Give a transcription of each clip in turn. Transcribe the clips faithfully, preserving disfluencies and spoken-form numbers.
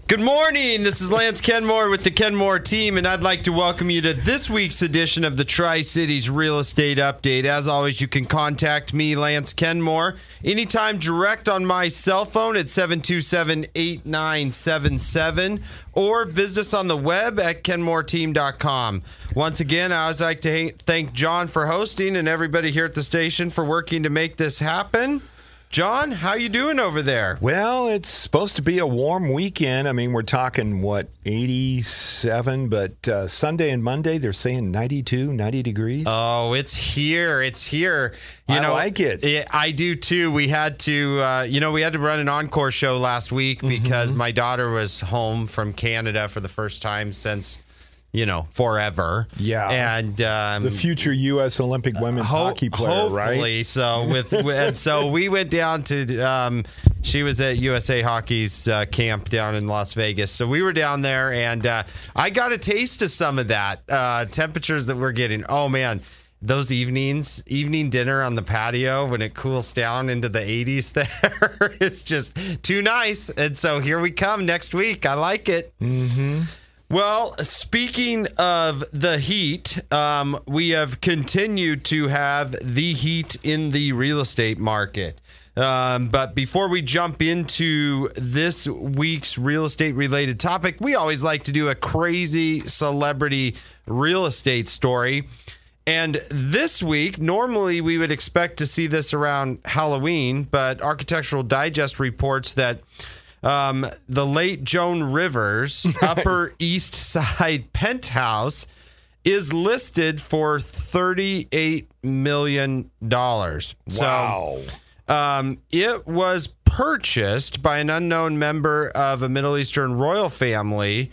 Good morning. This is Lance Kenmore with the Kenmore team, and I'd like to welcome you to this week's edition of the Tri-Cities Real Estate Update. As always, you can contact me, Lance Kenmore, anytime direct on my cell phone at seven two seven, eight nine seven seven or visit us on the web at kenmore team dot com. Once again, I would like to thank John for hosting and everybody here at the station for working to make this happen. John, how you doing over there? Well, it's supposed to be a warm weekend. I mean, we're talking, what, eighty-seven, but uh, Sunday and Monday, they're saying ninety-two, ninety degrees. Oh, it's here. It's here. You I know, like it. it. I do, too. We had to, uh, you know, we had to run an encore show last week because mm-hmm. my daughter was home from Canada for the first time since, you know, forever. Yeah. And um, the future U S Olympic women's ho- hockey player, hopefully. right? Hopefully. So with, and so we went down to, um, she was at U S A Hockey's uh, camp down in Las Vegas. So we were down there, and uh, I got a taste of some of that. Uh, temperatures that we're getting. Oh, man. Those evenings, evening dinner on the patio when it cools down into the eighties there, it's just too nice. And so here we come next week. I like it. Mm-hmm. Well, speaking of the heat, um, we have continued to have the heat in the real estate market. Um, but before we jump into this week's real estate related topic, we always like to do a crazy celebrity real estate story. And this week, normally we would expect to see this around Halloween, but Architectural Digest reports that Um, the late Joan Rivers' Upper East Side penthouse is listed for thirty-eight million dollars. Wow. So, um, it was purchased by an unknown member of a Middle Eastern royal family,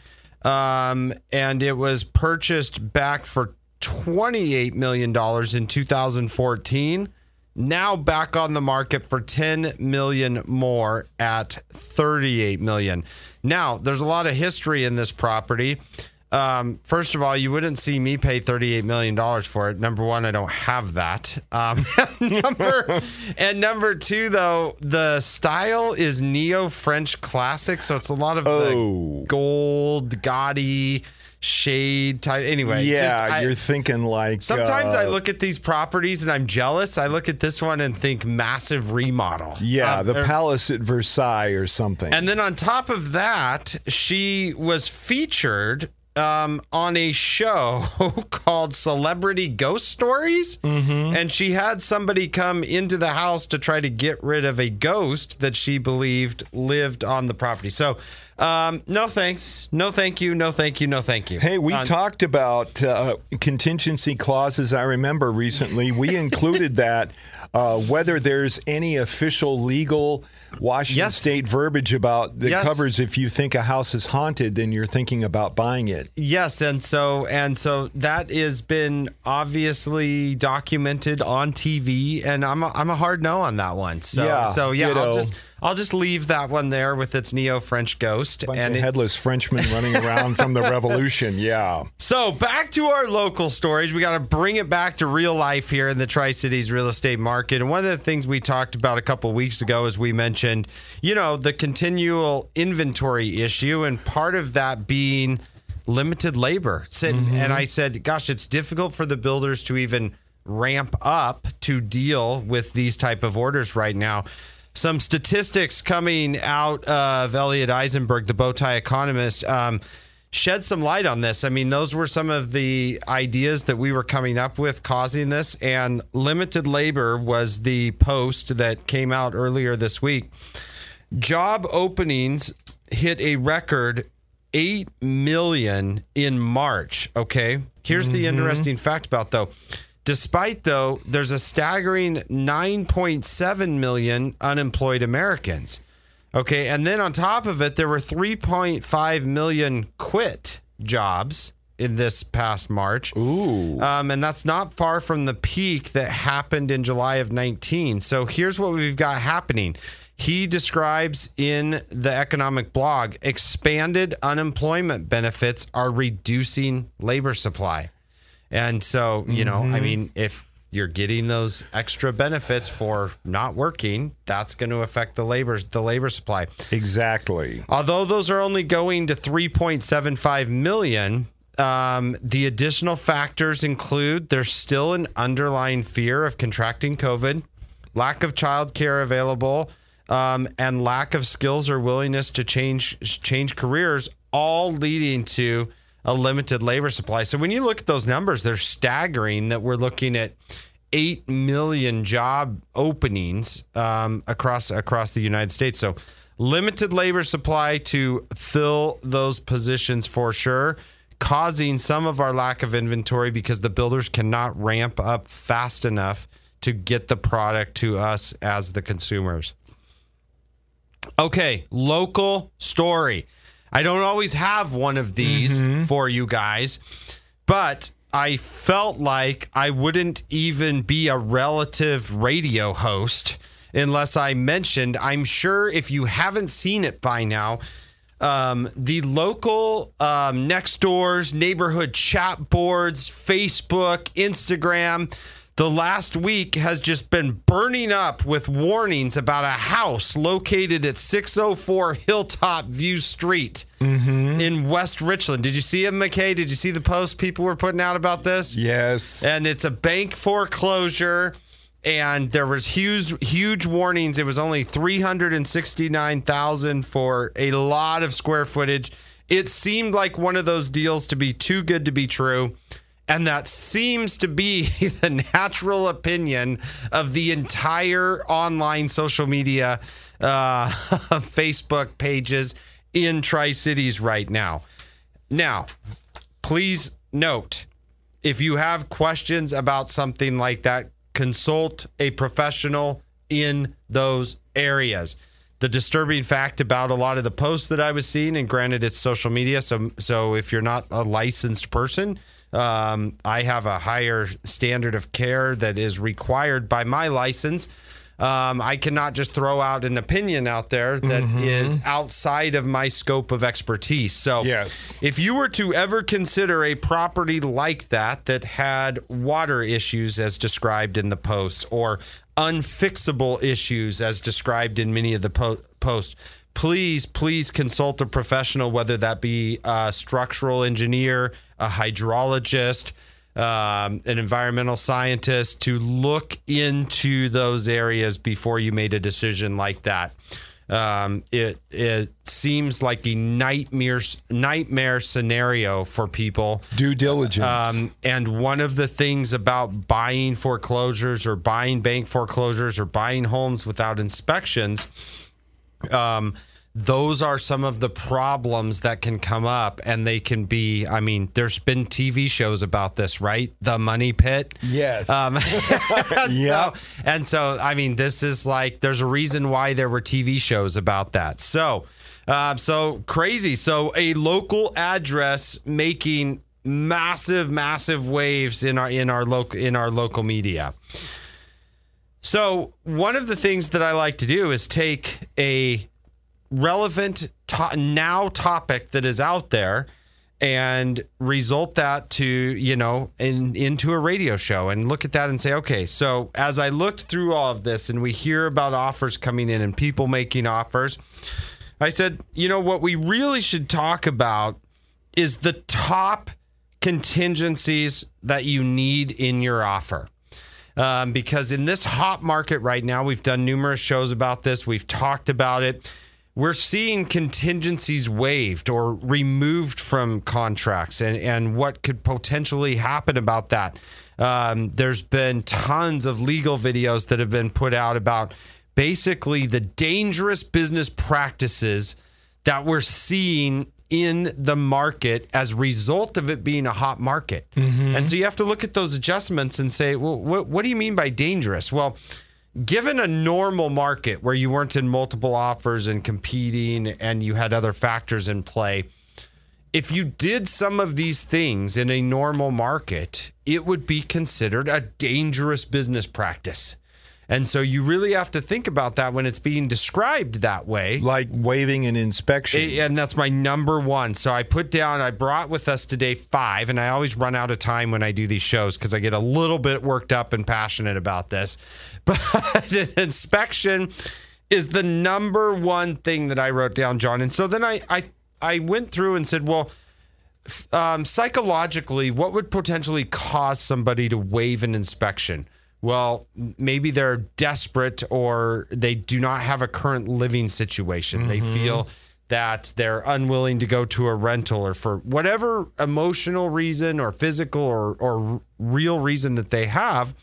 um, and it was purchased back for twenty-eight million dollars in two thousand fourteen. Now back on the market for ten million dollars more at thirty-eight million dollars. Now, there's a lot of history in this property. Um, first of all, you wouldn't see me pay thirty-eight million dollars for it. Number one, I don't have that. Um, number and number two, though, the style is neo-French classic, so it's a lot of oh. the gold, gaudy shade type. Anyway, yeah, just, I, you're thinking like. Sometimes uh, I look at these properties and I'm jealous. I look at this one and think massive remodel. Yeah, um, the er, Palace at Versailles or something. And then on top of that, she was featured um, on a show called Celebrity Ghost Stories. Mm-hmm. And she had somebody come into the house to try to get rid of a ghost that she believed lived on the property. So, Um, no thanks. No thank you. No thank you. No thank you. Hey, we uh, talked about uh, contingency clauses. I remember recently we included that uh, whether there's any official legal Washington yes. state verbiage about that yes. covers if you think a house is haunted, then you're thinking about buying it. Yes, and so and so that has been obviously documented on T V, and I'm a, I'm a hard no on that one. So yeah, so yeah, ditto. I'll just I'll just leave that one there with its neo-French ghost. Bunch and of it, headless Frenchmen running around from the Revolution. Yeah. So back to our local stories. We got to bring it back to real life here in the Tri-Cities real estate market. And one of the things we talked about a couple of weeks ago is we mentioned, you know, the continual inventory issue, and part of that being limited labor. Mm-hmm. And I said, gosh, it's difficult for the builders to even ramp up to deal with these type of orders right now. Some statistics coming out of Elliot Eisenberg, the Bowtie economist, um, shed some light on this. I mean, those were some of the ideas that we were coming up with causing this, and limited labor was the post that came out earlier this week. Job openings hit a record eight million in March, okay? Here's mm-hmm. the interesting fact about, though. Despite, though, there's a staggering nine point seven million unemployed Americans. Okay, and then on top of it, there were three point five million quit jobs in this past March. Ooh. Um, and that's not far from the peak that happened in July of nineteen. So here's what we've got happening. He describes in the economic blog, expanded unemployment benefits are reducing labor supply. And so, you know, mm-hmm. I mean, if you're getting those extra benefits for not working. That's going to affect the labor the labor supply. Exactly. Although those are only going to three point seven five million, um, the additional factors include there's still an underlying fear of contracting COVID, lack of childcare available, um, and lack of skills or willingness to change change careers, all leading to a limited labor supply. So when you look at those numbers, they're staggering that we're looking at eight million job openings um, across across the United States. So limited labor supply to fill those positions for sure, causing some of our lack of inventory because the builders cannot ramp up fast enough to get the product to us as the consumers. Okay, local story. I don't always have one of these mm-hmm. for you guys, but I felt like I wouldn't even be a relative radio host unless I mentioned, I'm sure if you haven't seen it by now, um, the local um, next doors, neighborhood chat boards, Facebook, Instagram, the last week has just been burning up with warnings about a house located at six oh four Hilltop View Street mm-hmm. in West Richland. Did you see it, McKay? Did you see the post people were putting out about this? Yes. And it's a bank foreclosure, and there was huge, huge warnings. It was only three hundred sixty-nine thousand dollars for a lot of square footage. It seemed like one of those deals to be too good to be true. And that seems to be the natural opinion of the entire online social media uh, Facebook pages in Tri-Cities right now. Now, please note, if you have questions about something like that, consult a professional in those areas. The disturbing fact about a lot of the posts that I was seeing, and granted it's social media, so so if you're not a licensed person, Um, I have a higher standard of care that is required by my license. Um, I cannot just throw out an opinion out there that mm-hmm. is outside of my scope of expertise. So yes. if you were to ever consider a property like that that had water issues as described in the post, or unfixable issues as described in many of the po- posts, please, please consult a professional, whether that be a structural engineer, a hydrologist, um, an environmental scientist, to look into those areas before you made a decision like that. Um, it it seems like a nightmare nightmare scenario for people. Due diligence. Um, and one of the things about buying foreclosures or buying bank foreclosures or buying homes without inspections, um, those are some of the problems that can come up, and they can be, I mean, there's been T V shows about this, right? The Money Pit. Yes. Um, and, yeah. so, and so, I mean, this is like, there's a reason why there were T V shows about that. So, uh, so crazy. So a local address making massive, massive waves in our, in our local, in our local media. So one of the things that I like to do is take a relevant to- now topic that is out there and result that to, you know, in, into a radio show and look at that and say, okay, so as I looked through all of this and we hear about offers coming in and people making offers, I said, you know, what we really should talk about is the top contingencies that you need in your offer. Um, because in this hot market right now, we've done numerous shows about this. We've talked about it. We're seeing contingencies waived or removed from contracts, and, and what could potentially happen about that. Um, there's been tons of legal videos that have been put out about basically the dangerous business practices that we're seeing in the market as a result of it being a hot market. Mm-hmm. And so you have to look at those adjustments and say, well, what, what do you mean by dangerous? Well, given a normal market where you weren't in multiple offers and competing and you had other factors in play, if you did some of these things in a normal market, it would be considered a dangerous business practice. And so you really have to think about that when it's being described that way. Like waiving an inspection. It, and that's my number one. So I put down, I brought with us today five, and I always run out of time when I do these shows because I get a little bit worked up and passionate about this. But an inspection is the number one thing that I wrote down, John. And so then I, I, I went through and said, well, um, psychologically, what would potentially cause somebody to waive an inspection? Well, maybe they're desperate or they do not have a current living situation. Mm-hmm. They feel that they're unwilling to go to a rental or for whatever emotional reason or physical or, or real reason that they have.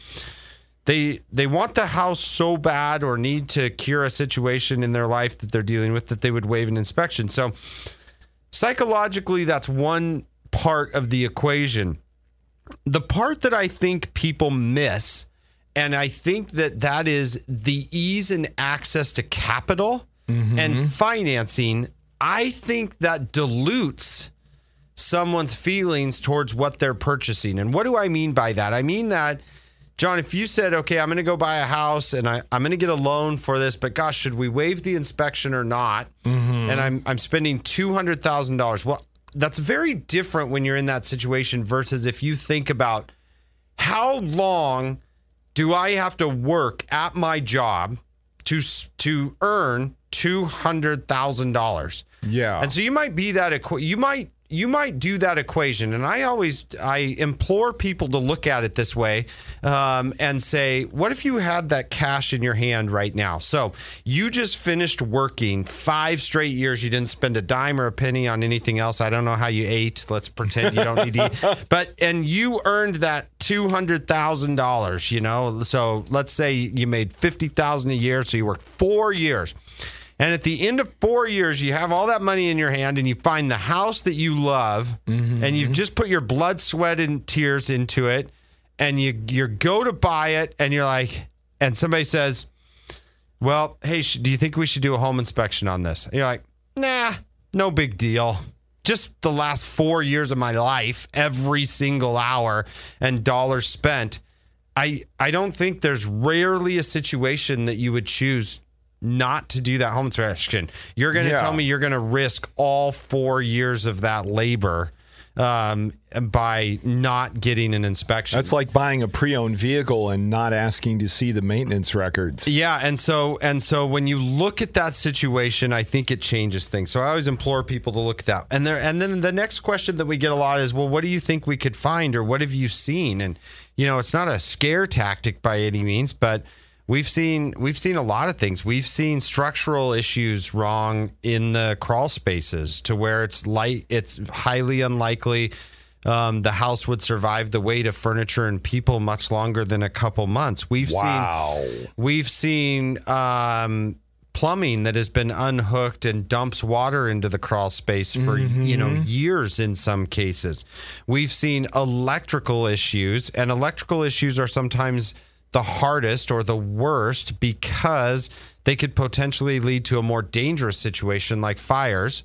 They they want the house so bad or need to cure a situation in their life that they're dealing with that they would waive an inspection. So psychologically, that's one part of the equation. The part that I think people miss, and I think that that is the ease and access to capital mm-hmm. and financing. I think that dilutes someone's feelings towards what they're purchasing. And what do I mean by that? I mean that, John, if you said, okay, I'm going to go buy a house and I, I'm going to get a loan for this, but gosh, should we waive the inspection or not? Mm-hmm. And I'm I'm spending two hundred thousand dollars. Well, that's very different when you're in that situation versus if you think about how long do I have to work at my job to to earn two hundred thousand dollars? Yeah. And so you might be that equ- you might you might do that equation. And I always I implore people to look at it this way um, and say, what if you had that cash in your hand right now? So you just finished working five straight years. You didn't spend a dime or a penny on anything else. I don't know how you ate. Let's pretend you don't need to eat. But and you earned that two hundred thousand dollars, you know. So let's say you made fifty thousand dollars a year. So you worked four years. And at the end of four years, you have all that money in your hand and you find the house that you love mm-hmm. and you've just put your blood, sweat, and tears into it. And you you go to buy it and you're like, and somebody says, well, hey, sh- do you think we should do a home inspection on this? And you're like, nah, no big deal. Just the last four years of my life, every single hour and dollar spent. I I don't think there's rarely a situation that you would choose not to do that home inspection. You're going to yeah. tell me you're going to risk all four years of that labor um, by not getting an inspection. That's like buying a pre-owned vehicle and not asking to see the maintenance records. Yeah, and so and so when you look at that situation, I think it changes things. So I always implore people to look at that. And there, and then the next question that we get a lot is, well, what do you think we could find, or what have you seen? And you know, it's not a scare tactic by any means, but We've seen we've seen a lot of things. We've seen structural issues wrong in the crawl spaces to where it's light. It's highly unlikely um, the house would survive the weight of furniture and people much longer than a couple months. We've wow. seen we've seen um, plumbing that has been unhooked and dumps water into the crawl space for mm-hmm. you know years in some cases. We've seen electrical issues, and electrical issues are sometimes the hardest or the worst because they could potentially lead to a more dangerous situation like fires.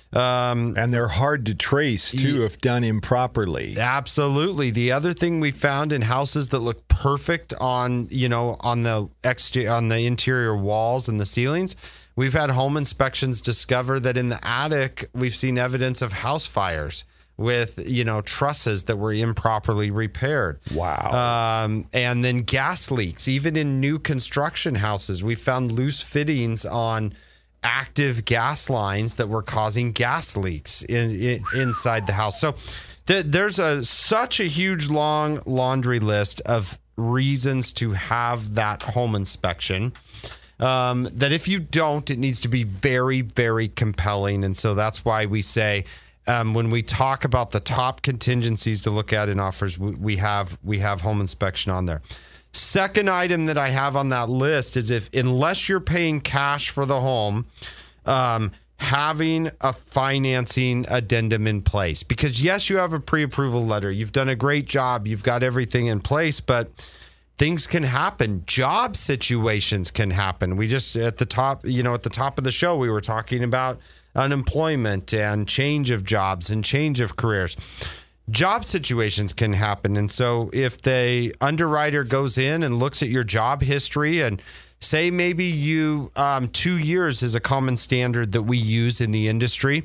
Um, and they're hard to trace, too, if done improperly. Absolutely. The other thing we found in houses that look perfect on, you know, on the exterior, on the interior walls and the ceilings, we've had home inspections discover that in the attic, we've seen evidence of house fires with, you know, trusses that were improperly repaired. Wow. Um, and then gas leaks, even in new construction houses. We found loose fittings on active gas lines that were causing gas leaks in, in inside the house. So th- there's a such a huge long laundry list of reasons to have that home inspection. Um, that if you don't, it needs to be very, very compelling. And so that's why we say, Um, when we talk about the top contingencies to look at in offers, we, we have we have home inspection on there. Second item that I have on that list is if unless you're paying cash for the home, um, having a financing addendum in place. Because yes, you have a pre-approval letter. You've done a great job. You've got everything in place, but things can happen. Job situations can happen. We just at the top, you know, at the top of the show, we were talking about unemployment and change of jobs and change of careers. job situations can happen. And so if the underwriter goes in and looks at your job history and say maybe you um, two years is a common standard that we use in the industry,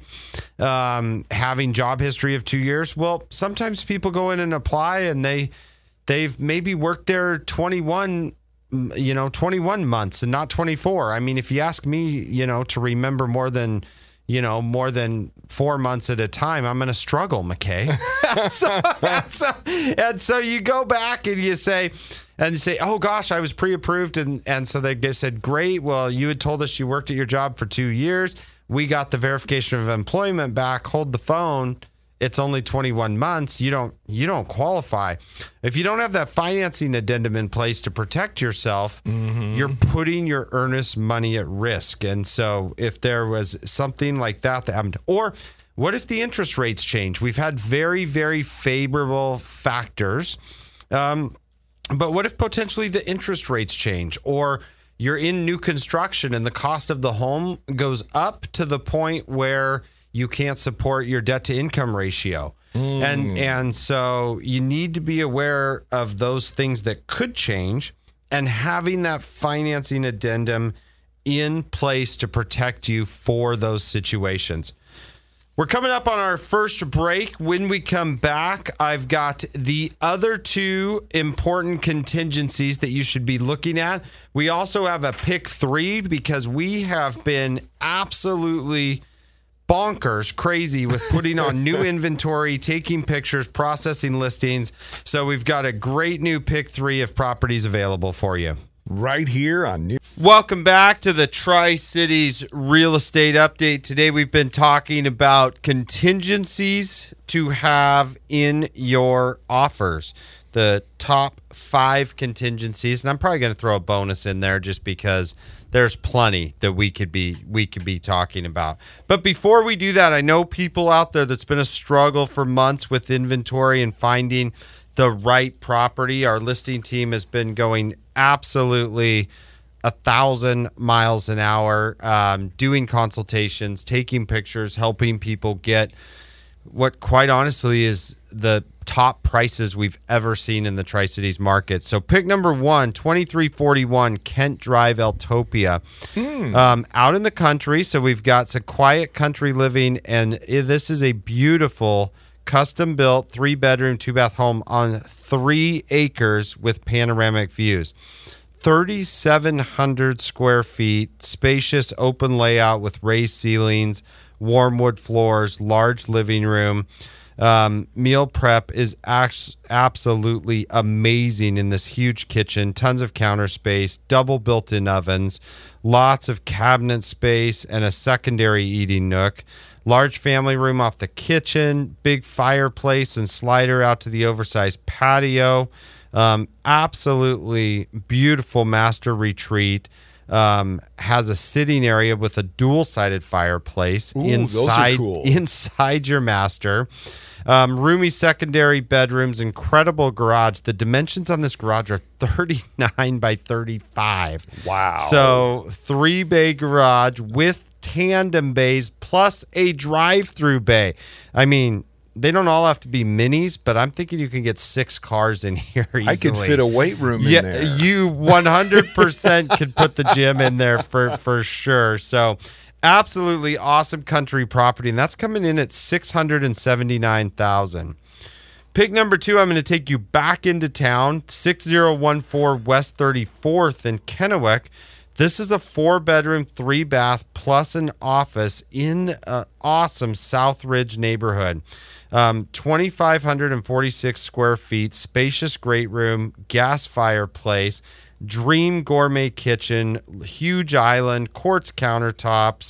um, having job history of two years. Well, sometimes people go in and apply and they they've maybe worked there twenty-one, you know, twenty-one months and not twenty-four. I mean, if you ask me, you know, to remember more than you know, more than four months at a time, I'm going to struggle, McKay. so, and, so, and so you go back and you say, and you say, oh gosh, I was pre-approved. And, and so they said, great. Well, you had told us you worked at your job for two years. We got the verification of employment back. Hold the phone. It's only twenty-one months. You don't, you don't qualify. If you don't have that financing addendum in place to protect yourself, mm-hmm. you're putting your earnest money at risk. And so if there was something like that that happened, or what if the interest rates change? We've had very, very favorable factors. Um, but what if potentially the interest rates change, or you're in new construction and the cost of the home goes up to the point where you can't support your debt to income ratio. Mm. And and so you need to be aware of those things that could change and having that financing addendum in place to protect you for those situations. We're coming up on our first break. When we come back, I've got the other two important contingencies that you should be looking at. We also have a pick three because we have been absolutely bonkers crazy with putting on new inventory, taking pictures, processing listings. So we've got a great new pick three of properties available for you. Right here on New. Welcome back to the Tri-Cities Real Estate Update. Today we've been talking about contingencies to have in your offers. The top five contingencies, and I'm probably going to throw a bonus in there just because there's plenty that we could be we could be talking about. But before we do that, I know people out there that's been a struggle for months with inventory and finding the right property. Our listing team has been going absolutely a thousand miles an hour, um, doing consultations, taking pictures, helping people get what quite honestly is the top prices we've ever seen in the Tri-Cities market. So pick number one, twenty-three forty-one Kent Drive, Eltopia. Mm. Um, out in the country, so we've got some quiet country living, and this is a beautiful custom-built three-bedroom, two-bath home on three acres with panoramic views. thirty-seven hundred square feet, spacious open layout with raised ceilings, warm wood floors, large living room. Um, meal prep is act- absolutely amazing in this huge kitchen, tons of counter space, double built-in ovens, lots of cabinet space, and a secondary eating nook. Large family room off the kitchen, big fireplace and slider out to the oversized patio. Um, absolutely beautiful master retreat. Um, has a sitting area with a dual-sided fireplace. Ooh, inside those are cool. inside your master. Um, roomy secondary bedrooms, incredible garage. The dimensions on this garage are thirty-nine by thirty-five. Wow. So three bay garage with tandem bays plus a drive-through bay. I mean, they don't all have to be minis, but I'm thinking you can get six cars in here easily. I could fit a weight room in yeah, there. You one hundred percent could put the gym in there for, for sure. So absolutely awesome country property, and that's coming in at six hundred seventy-nine thousand dollars. Pick number two, I'm going to take you back into town, six oh one four West thirty-fourth in Kennewick. This is a four-bedroom, three-bath, plus an office in an awesome South Ridge neighborhood. Um, two thousand five hundred forty-six square feet, spacious great room, gas fireplace, dream gourmet kitchen, huge island, quartz countertops,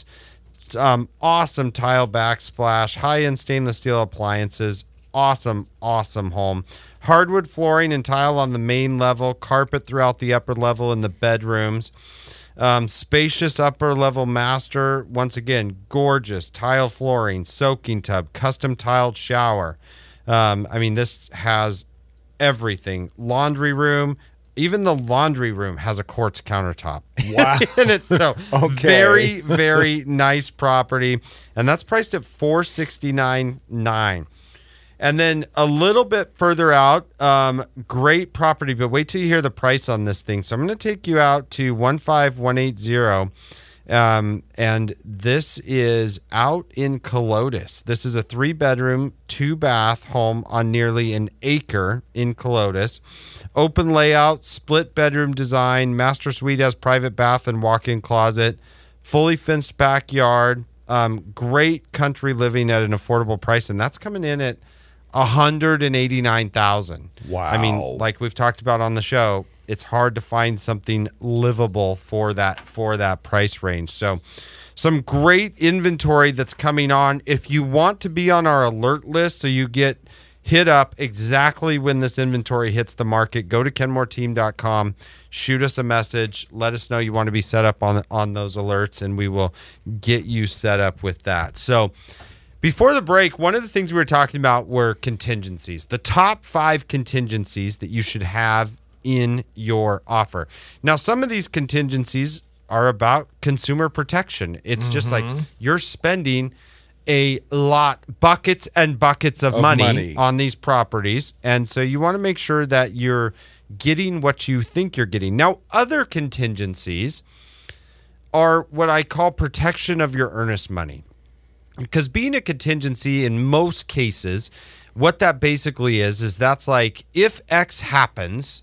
um, awesome tile backsplash, high-end stainless steel appliances, awesome, awesome home. Hardwood flooring and tile on the main level, carpet throughout the upper level in the bedrooms. Um, spacious upper level master. Once again, gorgeous tile flooring, soaking tub, custom tiled shower. Um, I mean, this has everything. Laundry room. Even the laundry room has a quartz countertop. Wow. in it. So Okay. very, very nice property. And that's priced at four hundred sixty-nine thousand nine hundred dollars. And then a little bit further out, um, great property, but wait till you hear the price on this thing. So I'm going to take you out to one five one eight zero. Um, and this is out in Colotis. This is a three bedroom, two bath home on nearly an acre in Colotis. Open layout, split bedroom design, master suite has private bath and walk-in closet, fully fenced backyard, um, great country living at an affordable price. And that's coming in at one hundred eighty-nine thousand dollars. Wow. I mean, like we've talked about on the show, it's hard to find something livable for that for that price range. So some great inventory that's coming on. If you want to be on our alert list so you get hit up exactly when this inventory hits the market, go to kenmore team dot com, shoot us a message, let us know you want to be set up on on those alerts, and we will get you set up with that. So before the break, one of the things we were talking about were contingencies, the top five contingencies that you should have in your offer. Now, some of these contingencies are about consumer protection. It's mm-hmm. just like you're spending a lot, buckets and buckets of, of money, money on these properties. And so you want to make sure that you're getting what you think you're getting. Now, other contingencies are what I call protection of your earnest money. Because being a contingency in most cases, what that basically is, is that's like if X happens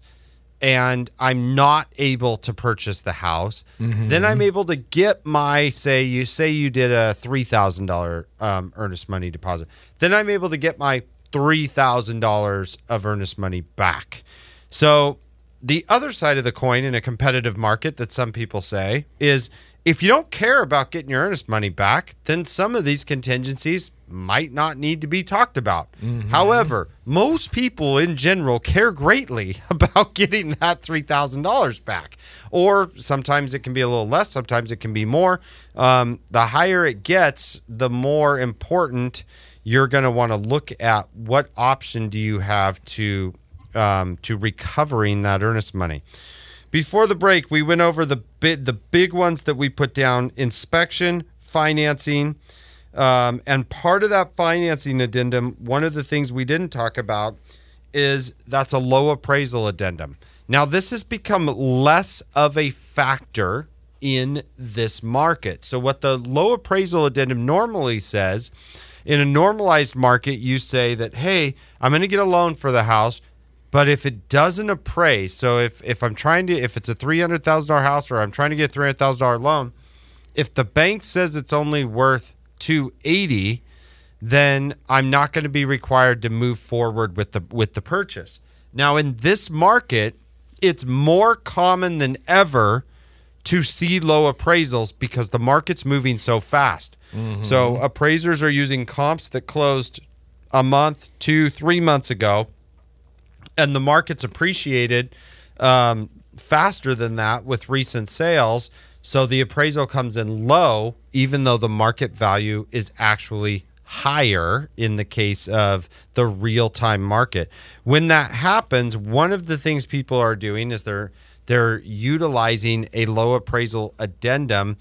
and I'm not able to purchase the house, mm-hmm. then I'm able to get my, say you say you did a three thousand dollars um, earnest money deposit. Then I'm able to get my three thousand dollars of earnest money back. So the other side of the coin in a competitive market that some people say is, if you don't care about getting your earnest money back, then some of these contingencies might not need to be talked about. Mm-hmm. However, most people in general care greatly about getting that three thousand dollars back. Or sometimes it can be a little less, sometimes it can be more. Um, the higher it gets, the more important you're going to want to look at what option do you have to, um, to recovering that earnest money. Before the break, we went over the big, the big ones that we put down: inspection, financing, um, and part of that financing addendum, one of the things we didn't talk about is that's a low appraisal addendum. Now, this has become less of a factor in this market. So what the low appraisal addendum normally says, in a normalized market, you say that, hey, I'm going to get a loan for the house, but if it doesn't appraise, so if, if I'm trying to, if it's a three hundred thousand dollars house or I'm trying to get a three hundred thousand dollars loan, if the bank says it's only worth two hundred eighty thousand dollars, then I'm not going to be required to move forward with the with the purchase. Now, in this market, it's more common than ever to see low appraisals because the market's moving so fast. Mm-hmm. So appraisers are using comps that closed a month, two, three months ago, and the market's appreciated um, faster than that with recent sales. So the appraisal comes in low, even though the market value is actually higher in the case of the real-time market. When that happens, one of the things people are doing is they're they're utilizing a low appraisal addendum,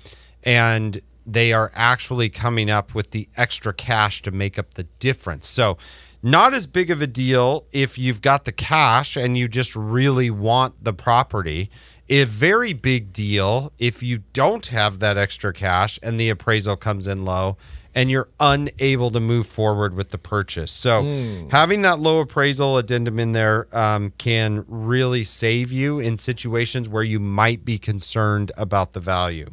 and they are actually coming up with the extra cash to make up the difference. So not as big of a deal if you've got the cash and you just really want the property. A very big deal if you don't have that extra cash and the appraisal comes in low and you're unable to move forward with the purchase. So mm. having that low appraisal addendum in there um, can really save you in situations where you might be concerned about the value.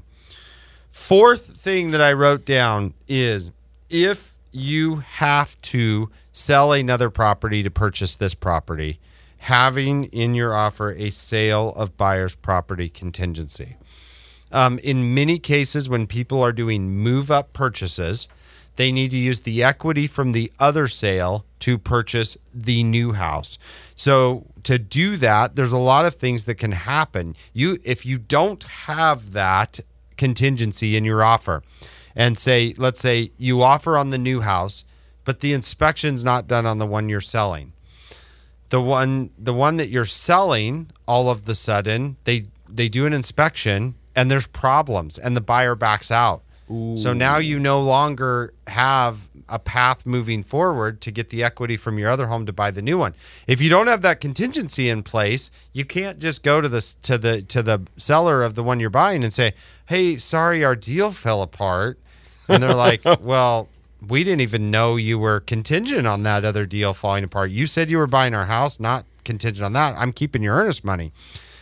Fourth thing that I wrote down is if you have to sell another property to purchase this property, having in your offer a sale of buyer's property contingency. Um, in many cases, when people are doing move-up purchases, they need to use the equity from the other sale to purchase the new house. So to do that, there's a lot of things that can happen. You, if you don't have that contingency in your offer, and say, let's say you offer on the new house, but the inspection's not done on the one you're selling. The one, the one that you're selling, all of the sudden, they they do an inspection and there's problems and the buyer backs out. Ooh. So now you no longer have a path moving forward to get the equity from your other home to buy the new one. If you don't have that contingency in place, you can't just go to the to the to the seller of the one you're buying and say, "Hey, sorry, our deal fell apart." And they're like, "Well, we didn't even know you were contingent on that other deal falling apart. You said you were buying our house, not contingent on that. I'm keeping your earnest money."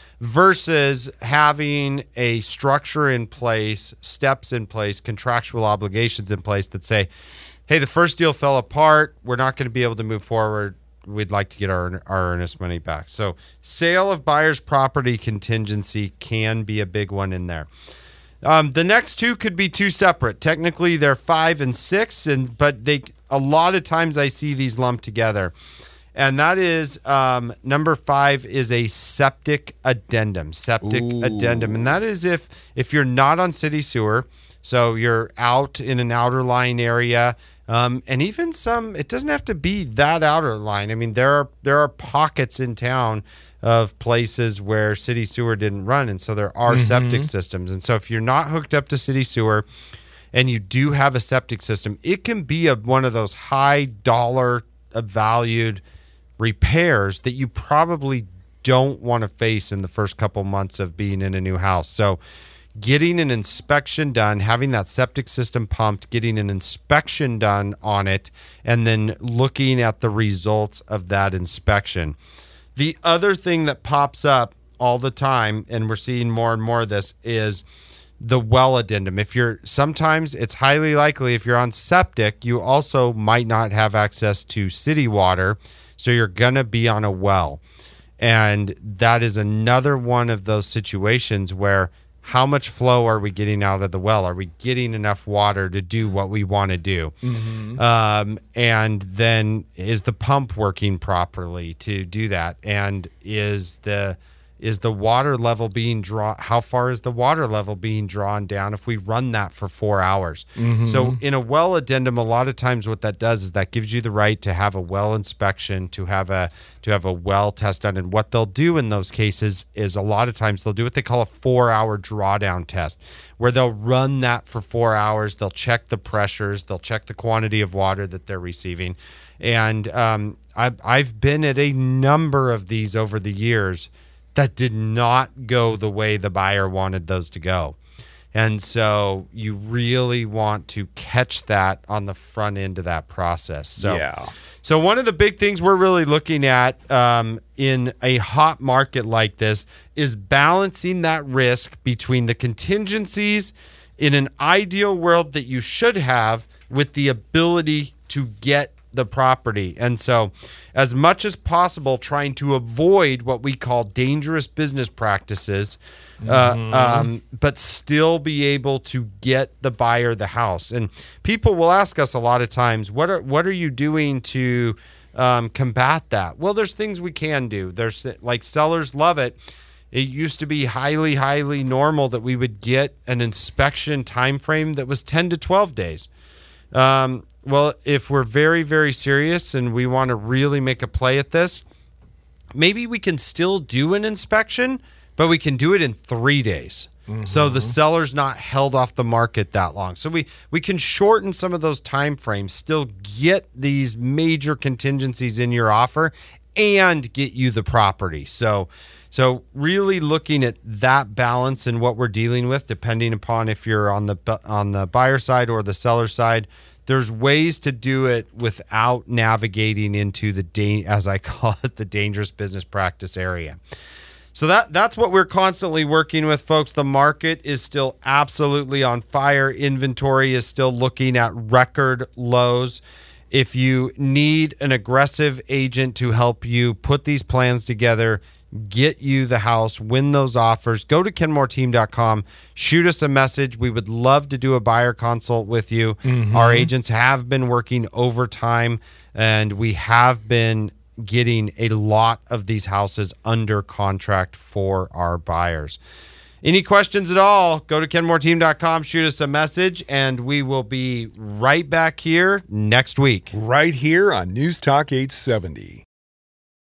Versus having a structure in place, steps in place, contractual obligations in place that say, hey, the first deal fell apart. We're not going to be able to move forward. We'd like to get our, our earnest money back. So sale of buyer's property contingency can be a big one in there. Um, the next two could be two separate. Technically, they're five and six, and but they a lot of times I see these lumped together. And that is um, number five is a septic addendum, septic Ooh. addendum. And that is if if you're not on city sewer, so you're out in an outer line area, um, and even some, it doesn't have to be that outer line. I mean, there are there are pockets in town of places where city sewer didn't run, and so there are mm-hmm. septic systems. And so if you're not hooked up to city sewer and you do have a septic system, it can be a, one of those high dollar valued repairs that you probably don't want to face in the first couple months of being in a new house. So getting an inspection done, having that septic system pumped, getting an inspection done on it, and then looking at the results of that inspection. The other thing that pops up all the time, and we're seeing more and more of this, is the well addendum. If you're sometimes it's highly likely if you're on septic, you also might not have access to city water. So you're going to be on a well. And that is another one of those situations where how much flow are we getting out of the well? Are we getting enough water to do what we want to do? Mm-hmm. Um, and then is the pump working properly to do that? And is the is the water level being drawn? How far is the water level being drawn down if we run that for four hours? Mm-hmm. So in a well addendum, a lot of times what that does is that gives you the right to have a well inspection, to have a to have a well test done. And what they'll do in those cases is a lot of times they'll do what they call a four-hour drawdown test, where they'll run that for four hours. They'll check the pressures. They'll check the quantity of water that they're receiving. And um, I've, I've been at a number of these over the years that did not go the way the buyer wanted those to go. And so you really want to catch that on the front end of that process. So, yeah. so one of the big things we're really looking at um, in a hot market like this is balancing that risk between the contingencies in an ideal world that you should have with the ability to get the property. And so as much as possible, trying to avoid what we call dangerous business practices, mm-hmm. uh, um, but still be able to get the buyer the house. And people will ask us a lot of times, what are, what are you doing to um, combat that? Well, there's things we can do. There's like sellers love it. It used to be highly, highly normal that we would get an inspection time frame that was ten to twelve days. Um, well, if we're very, very serious and we want to really make a play at this, maybe we can still do an inspection, but we can do it in three days. Mm-hmm. So the seller's not held off the market that long. So we, we can shorten some of those time frames, still get these major contingencies in your offer and get you the property. So So really looking at that balance and what we're dealing with, depending upon if you're on the on the buyer side or the seller side, there's ways to do it without navigating into the da- as I call it, the dangerous business practice area. So that that's what we're constantly working with, folks. The market is still absolutely on fire. Inventory is still looking at record lows. If you need an aggressive agent to help you put these plans together, get you the house, win those offers, go to kenmore team dot com, shoot us a message. We would love to do a buyer consult with you. Mm-hmm. Our agents have been working overtime, and we have been getting a lot of these houses under contract for our buyers. Any questions at all, go to kenmore team dot com, shoot us a message, and we will be right back here next week. Right here on News Talk eight seventy.